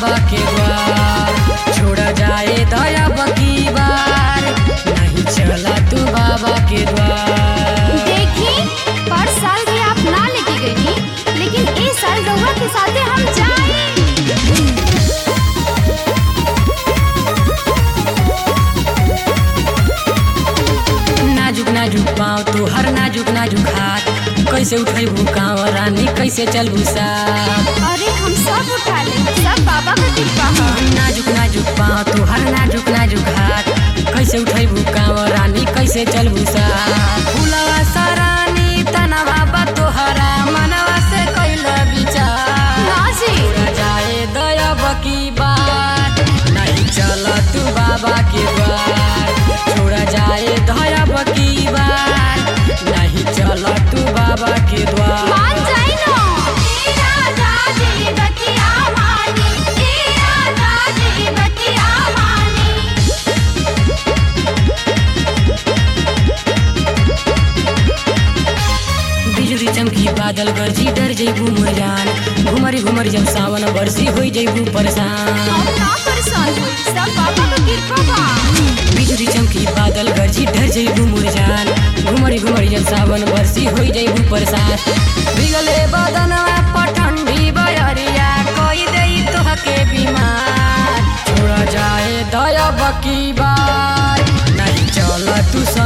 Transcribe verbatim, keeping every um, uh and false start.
बाबा के द्वार। छोड़ जाए दया बकी बार, नहीं चला तू बाबा के द्वार। देखी पर साल भी आप ना लेके गई, लेकिन इस साल रउआ के साथे हम जाए। नाजुक नाजुक पाँव तू हर नाजुक नाजुक हाथ, कैसे उठेबू कांवर रानी कैसे चलबू साथ। अरे हम सब उठा ले, सब बाबा का कृपा है। नाजुक नाजुक पाँव तू हर नाजुक नाजुक हाथ, कैसे उठेबू कांवर रानी कैसे चलबू साथ। फूलवा सरानी तनवा बा तोहरा मनवा से कैल विचार। ना जी छोड़ जाए दया बकी बात, नहीं चला तू बाबा के द्वार। छोड़ जाए दया बकी बात, नहीं चला तू बाबा के द्वार। मान जाई ना। ए राजा जी बतिया मानी, ए राजा जी बतिया मानी। बिजुली चमकी बादल गरजी डर जइबू मुरझान, घुमरी घुमरी जब सावन बरसी होई जइबू परेशान। हम ना परेशान हुई, सब बाबा का कृपा बा। बिजुली चमकी बादल गरजी डर जइबू मुरझान, घुमरी घुमरी जब सावन बरसी होई जइबू परेशान। बिगले बदनवा पर ठंडी बयरिया कोई देई तोहके बीमार। छोड़ जाए दया बकी बार, नहीं चल तू